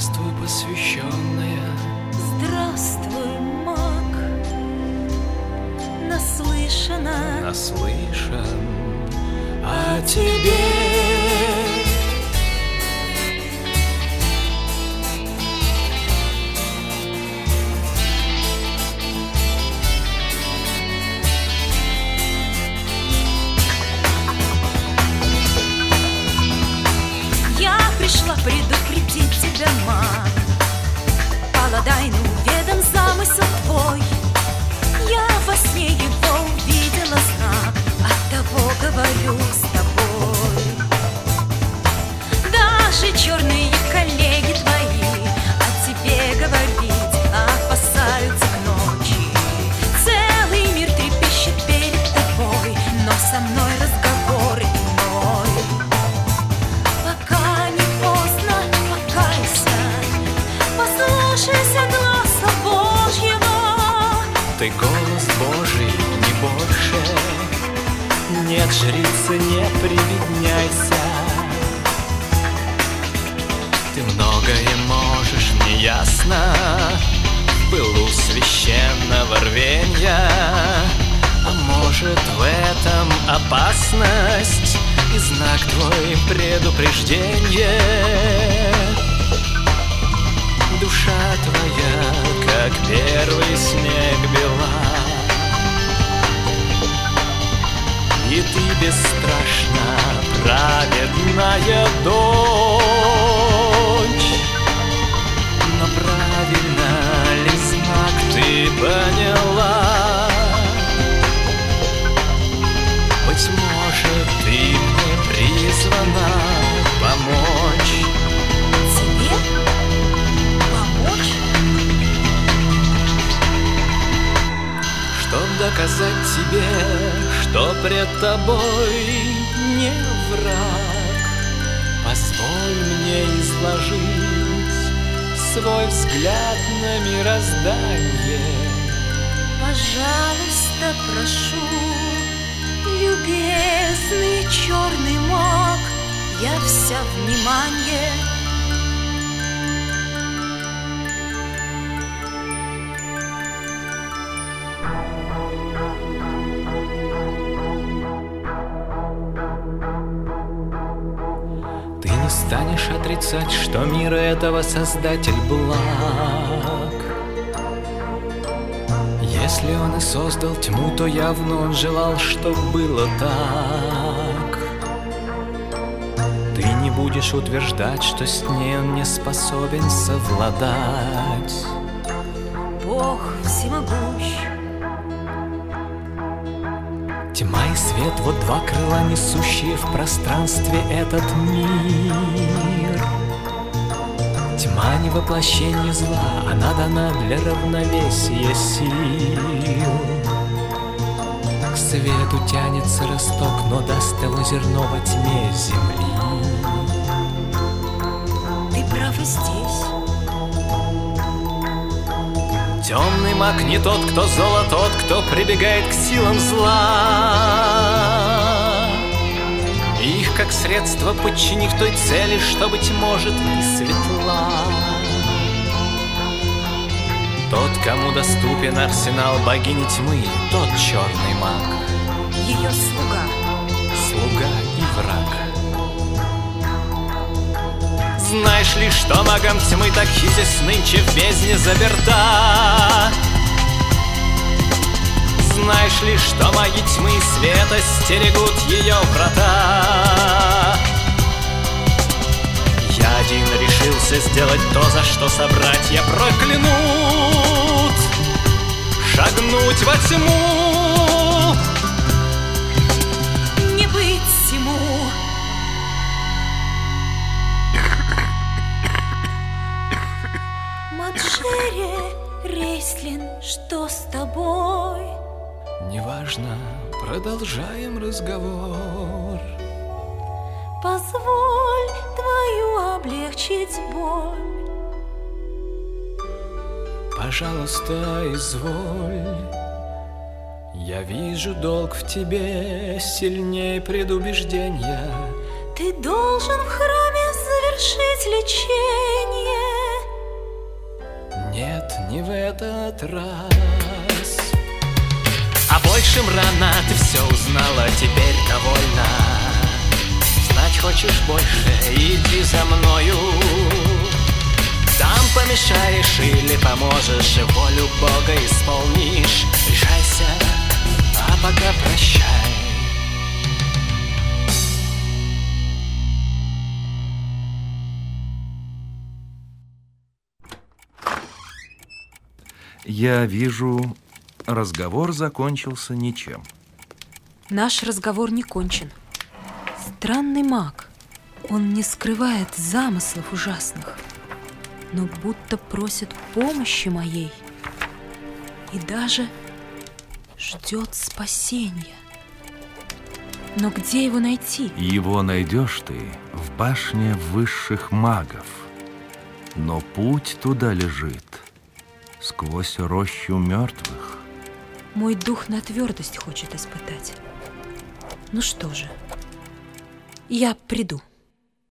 Здравствуй, посвященная. Здравствуй, маг. Наслышана. Наслышан о тебе. Пришла предупредить тебя, маг. Паладайну ведом замысел твой. Я во сне его увидела знак, оттого говорю с тобой. Даже черные коллеги твои о тебе говорить опасаются к ночи. Целый мир трепещет перед тобой, но со мной разговор иной. Послушайся гласа Божьего. Ты голос Божий, не больше. Нет, жрица, не привидняйся. Ты многое можешь, мне ясно, в пылу священного рвенья. А может, в этом опасность и знак твой предупреждение? Душа твоя, как первый снег, бела, и ты бесстрашна, праведная дочь. Но правильно ли знак ты поняла? Быть может, ты мне призвана помочь. Чтоб доказать тебе, что пред тобой не враг, позволь мне изложить свой взгляд на мироздание. Пожалуйста, прошу, любезный черный маг, я вся внимание. Ты не станешь отрицать, что мира этого Создатель благ. Если он и создал тьму, то явно он желал, чтоб было так. Ты не будешь утверждать, что с ней он не способен совладать. Бог всемогущ. Тьма и свет, вот два крыла, несущие в пространстве этот мир. Тьма не воплощение зла, она дана для равновесия сил. К свету тянется росток, но даст его зерно во тьме земли. Ты прав и здесь. Темный маг не тот, кто зло, тот, кто прибегает к силам зла. Их как средство подчинив той цели, что, быть может, не светла. Тот, кому доступен арсенал богини тьмы, тот черный маг. Ее слуга. Слуга и враг. Знаешь ли, что магам тьмы так хизис нынче в бездне заперта? Знаешь ли, что маги тьмы и света стерегут ее врата? Я один решился сделать то, за что собратья проклянут. Шагнуть во тьму. Не быть всему. Маджере, Рейслин, что с тобой? Неважно, продолжаем разговор. Позволь твою облегчить боль. Пожалуйста, изволь. Я вижу долг в тебе сильнее предубеждения. Ты должен в храме завершить лечение. нет, не в этот раз. А большим рано ты все узнала, теперь довольна. Знать хочешь больше, иди за мною. Там помешаешь или поможешь, и волю Бога исполнишь. Решайся, а пока прощай. Я вижу, разговор закончился ничем. Наш разговор не кончен. Странный маг. Он не скрывает замыслов ужасных, но будто просит помощи моей и даже ждет спасения. Но где его найти? Его найдешь ты в башне высших магов. Но путь туда лежит сквозь рощу мертвых. Мой дух на твердость хочет испытать. Ну что же, я приду.